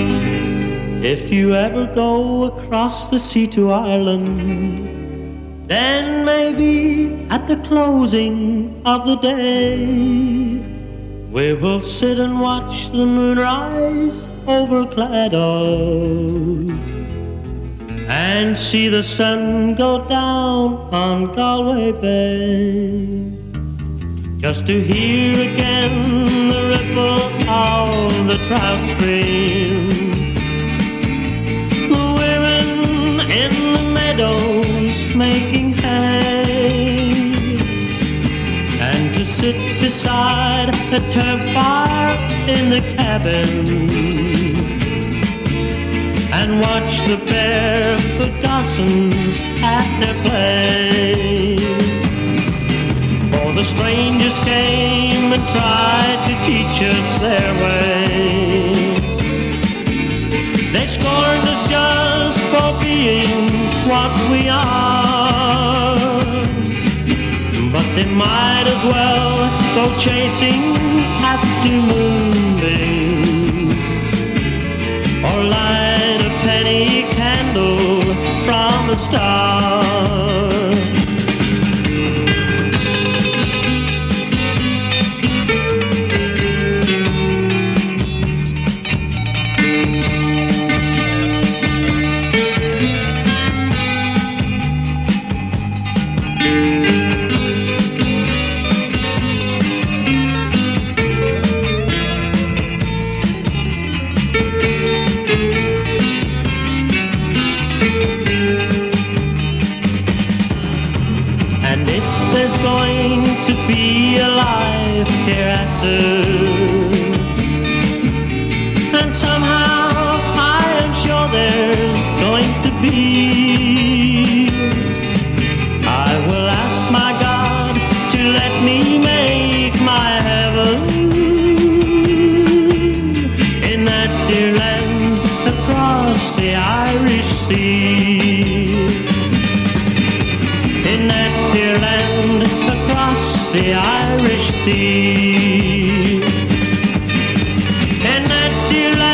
If you ever go across the sea to Ireland, then maybe at the closing of the day, we will sit and watch the moon rise over Claddagh and see the sun go down on Galway Bay, just to hear again the ripple of the trout stream, the women in the meadows making hay, and to sit beside a turf fire in the cabin and watch the barefoot Gossans at their play. For the strangers came and tried to teach us their way. They scorned us just for being what we are, but they might as well go chasing afternoon moonbeams or light a penny candle from a star. Be alive hereafter, and somehow I am sure there's going to be. I will ask my God to let me make my heaven in that dear land across the Irish Sea, in that dear land across the Irish Sea, and that dear